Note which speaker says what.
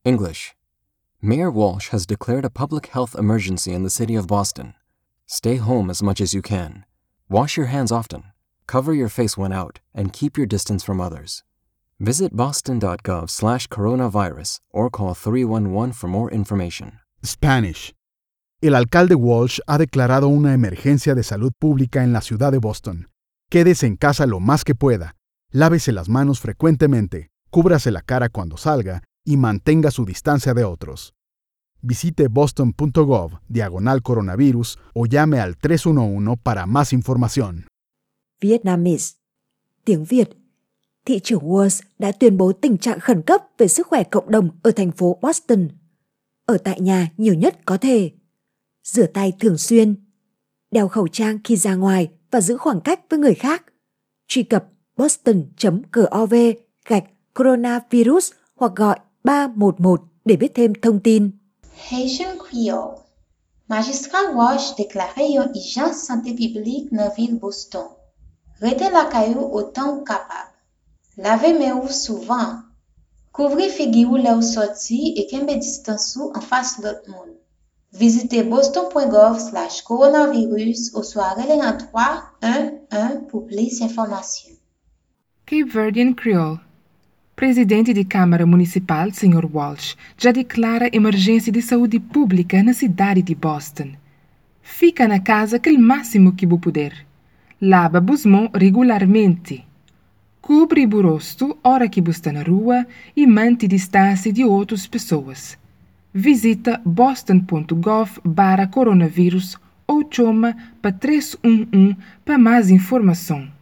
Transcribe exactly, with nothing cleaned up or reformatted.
Speaker 1: English. Mayor Walsh has declared a public health emergency in the city of Boston. Stay home as much as you can. Wash your hands often. Cover your face when out, and keep your distance from others. Visit boston.gov slash coronavirus or call three one one for more information.
Speaker 2: Spanish. El alcalde Walsh ha declarado una emergencia de salud pública en la ciudad de Boston. Quédese en casa lo más que pueda. Lávese las manos frecuentemente, cúbrase la cara cuando salga y mantenga su distancia de otros. Visite boston.gov diagonal coronavirus o llame al tres uno uno para más información.
Speaker 3: Vietnamese. Tiếng Việt. Thị trưởng Walsh đã tuyên bố tình trạng khẩn cấp về sức khỏe cộng đồng ở thành phố Boston. Ở tại nhà nhiều nhất có thể. Rửa tay thường xuyên. Đeo khẩu trang khi ra ngoài và giữ khoảng cách với người khác. Truy cập boston.gov gạch coronavirus hoặc gọi ba một một để biết thêm thông tin.
Speaker 4: Haitian Creole. Magistrat Walsh déclaré une urgence santé publique dans la ville Boston. Restez la caillou autant que capable. Lavez mes ou souvent. Couvrez figure là où sorti et qu'un distance en face de l'autre monde. Visitez boston.gov slash coronavirus ou soit relais en trois un un pour plus d'informations.
Speaker 5: Cape Verdean Creole. Presidente de Câmara Municipal, senhor Walsh, já declara emergência de saúde pública na cidade de Boston. Fica na casa aquele máximo que você puder. Lava as mãos regularmente. Cobre o rosto hora que você está na rua e mantém distância de outras pessoas. Visita boston.gov barra coronavírus ou chama para três um um para mais informação.